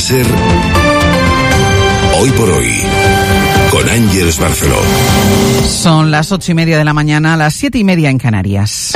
ser Hoy por Hoy, con Ángeles Barceló. Son las 8:30 de la mañana, las 7:30 en Canarias.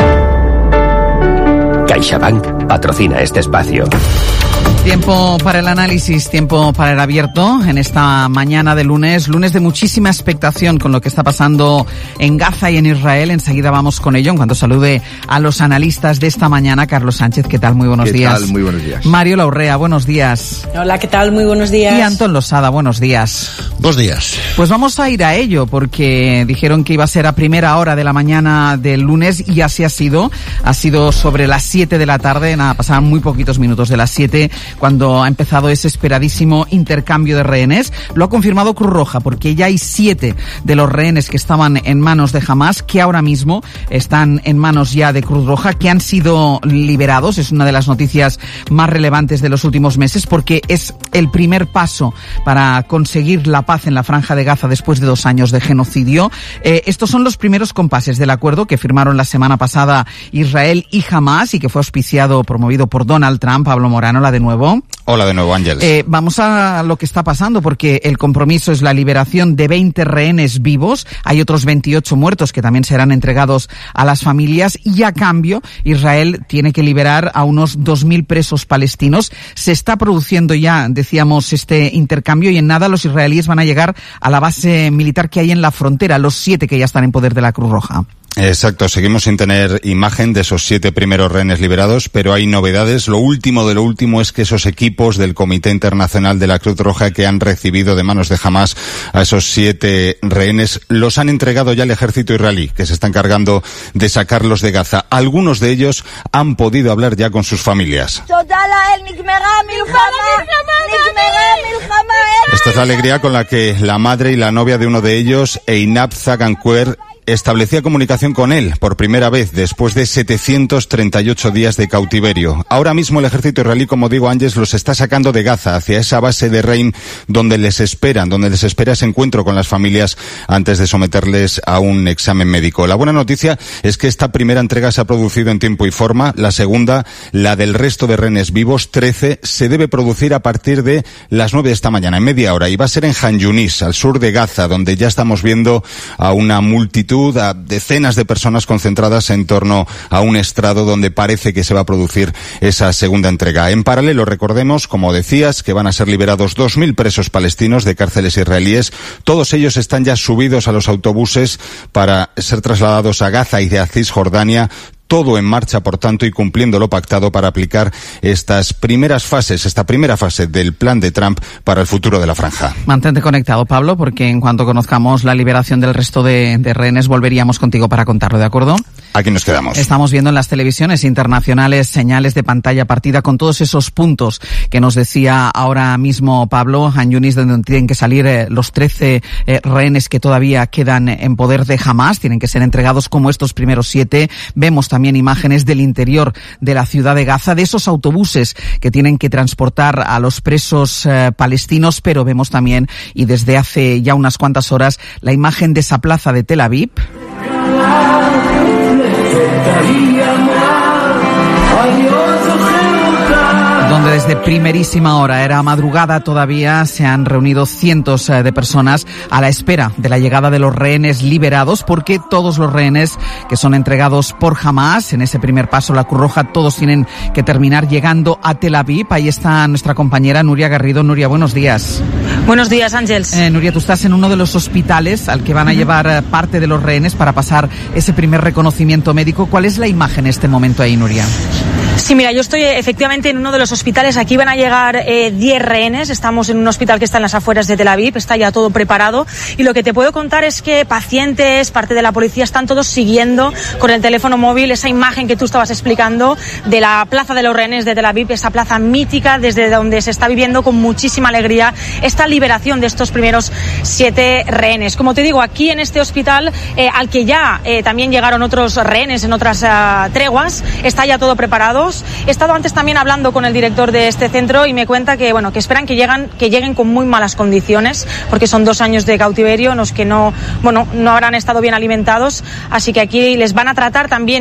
CaixaBank patrocina este espacio. Tiempo para el análisis, tiempo para el abierto en esta mañana de lunes de muchísima expectación con lo que está pasando en Gaza y en Israel. Enseguida vamos con ello en cuanto salude a los analistas de esta mañana. Carlos Sánchez, ¿qué tal? Muy buenos días. ¿Qué tal? Muy buenos días. Mario Laurrea, buenos días. Hola, ¿qué tal? Muy buenos días. Y Antón Losada, buenos días. Buenos días. Pues vamos a ir a ello porque dijeron que iba a ser a primera hora de la mañana del lunes y así ha sido. Ha sido sobre las 7 de la tarde, pasaban muy poquitos minutos de las 7 cuando ha empezado ese esperadísimo intercambio de rehenes. Lo ha confirmado Cruz Roja, porque ya hay 7 de los rehenes que estaban en manos de Hamás, que ahora mismo están en manos ya de Cruz Roja, que han sido liberados. Es una de las noticias más relevantes de los últimos meses, porque es el primer paso para conseguir la paz en la Franja de Gaza después de 2 años de genocidio. Estos son los primeros compases del acuerdo que firmaron la semana pasada Israel y Hamás, y que fue auspiciado, promovido por Donald Trump. Pablo Morano, la de nuevo. Hola de nuevo, Ángeles. Vamos a lo que está pasando, porque el compromiso es la liberación de 20 rehenes vivos. Hay otros 28 muertos que también serán entregados a las familias, y a cambio Israel tiene que liberar a unos 2.000 presos palestinos. Se está produciendo ya, decíamos, este intercambio, y en nada los israelíes van a llegar a la base militar que hay en la frontera, los 7 que ya están en poder de la Cruz Roja. Exacto, seguimos sin tener imagen de esos 7 primeros rehenes liberados, pero hay novedades. Lo último de lo último es que esos equipos del Comité Internacional de la Cruz Roja que han recibido de manos de Hamás a esos 7 rehenes los han entregado ya al ejército israelí, que se está encargando de sacarlos de Gaza. Algunos de ellos han podido hablar ya con sus familias. Esta es la alegría con la que la madre y la novia de uno de ellos, Einab Zagankuer, establecía comunicación con él por primera vez después de 738 días de cautiverio. Ahora mismo el ejército israelí, como digo, Ángeles, los está sacando de Gaza hacia esa base de Rein donde les espera ese encuentro con las familias antes de someterles a un examen médico. La buena noticia es que esta primera entrega se ha producido en tiempo y forma. La segunda, la del resto de rehenes vivos, 13, se debe producir a partir de las 9 de esta mañana, en media hora, y va a ser en Han Yunis, al sur de Gaza, donde ya estamos viendo a una multitud, a decenas de personas concentradas en torno a un estrado donde parece que se va a producir esa segunda entrega. En paralelo, recordemos, como decías, que van a ser liberados 2.000 presos palestinos de cárceles israelíes. Todos ellos están ya subidos a los autobuses para ser trasladados a Gaza y de a Cisjordania. Todo en marcha, por tanto, y cumpliendo lo pactado para aplicar esta primera fase del plan de Trump para el futuro de la franja. Mantente conectado, Pablo, porque en cuanto conozcamos la liberación del resto de rehenes, volveríamos contigo para contarlo, ¿de acuerdo? Aquí nos quedamos. Estamos viendo en las televisiones internacionales señales de pantalla partida con todos esos puntos que nos decía ahora mismo Pablo. Han Yunis, donde tienen que salir los 13 rehenes que todavía quedan en poder de Hamás, tienen que ser entregados como estos primeros 7. Vemos también imágenes del interior de la ciudad de Gaza, de esos autobuses que tienen que transportar a los presos palestinos, pero vemos también, y desde hace ya unas cuantas horas, la imagen de esa plaza de Tel Aviv, donde desde primerísima hora, era madrugada todavía, se han reunido cientos de personas a la espera de la llegada de los rehenes liberados, porque todos los rehenes que son entregados por Hamás, en ese primer paso, la Cruz Roja, todos tienen que terminar llegando a Tel Aviv. Ahí está nuestra compañera Nuria Garrido. Nuria, buenos días. Buenos días, Ángeles. Nuria, tú estás en uno de los hospitales al que van a llevar parte de los rehenes para pasar ese primer reconocimiento médico. ¿Cuál es la imagen en este momento ahí, Nuria? Sí, mira, yo estoy efectivamente en uno de los hospitales. Aquí van a llegar 10 rehenes. Estamos en un hospital que está en las afueras de Tel Aviv. Está ya todo preparado. Y lo que te puedo contar es que pacientes, parte de la policía, están todos siguiendo con el teléfono móvil esa imagen que tú estabas explicando de la plaza de los rehenes de Tel Aviv, esa plaza mítica desde donde se está viviendo con muchísima alegría esta liberación de estos primeros 7 rehenes. Como te digo, aquí en este hospital, al que ya también llegaron otros rehenes en otras treguas, está ya todo preparado. He estado antes también hablando con el director de este centro y me cuenta que que esperan que lleguen con muy malas condiciones, porque son 2 años de cautiverio en los que no habrán estado bien alimentados, así que aquí les van a tratar también